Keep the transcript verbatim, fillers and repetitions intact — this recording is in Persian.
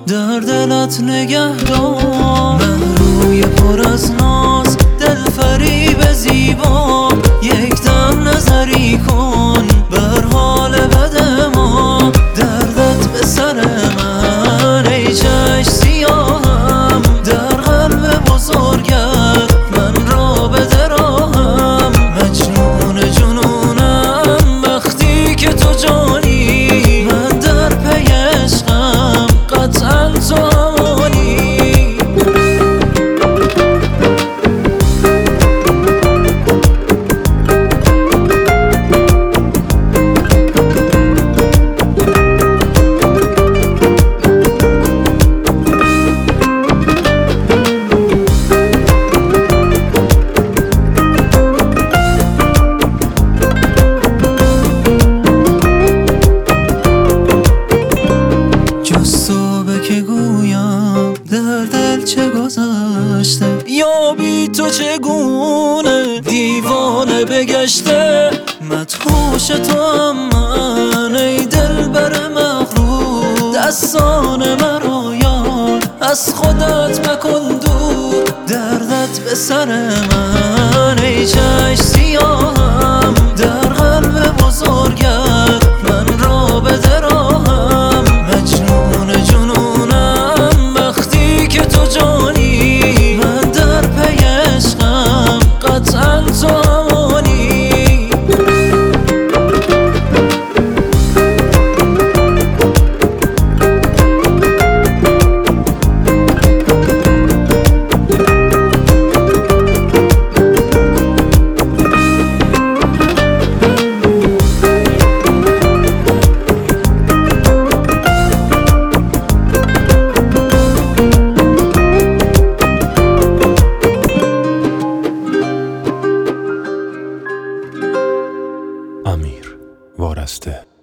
در دلت نگه دار. من روی پر از ناز، دل فریب زیبا، یک دم نظری کن بر حال بد ما. دردت به سر من ای چشم سیاهم، در قلب بزرگت من را بده راهم. مجنون جنونم وقتی که تو جانی، من در پی عشقم قطعا تو همانی. که گویم در دل چه گذشته، یا بی تو چگونه دیوانه بگشته. مدهوش تو هم من ای دلبر مغرور، دستان مرا یار از خودت مکن دور. دردت به سر من ای چشم سیاهم، در قلب بزرگت من را بده راهم. مجنون جنونم وقتی که تو جانی، من در پی عشقم قطعا تو همانی. امیر وارسته.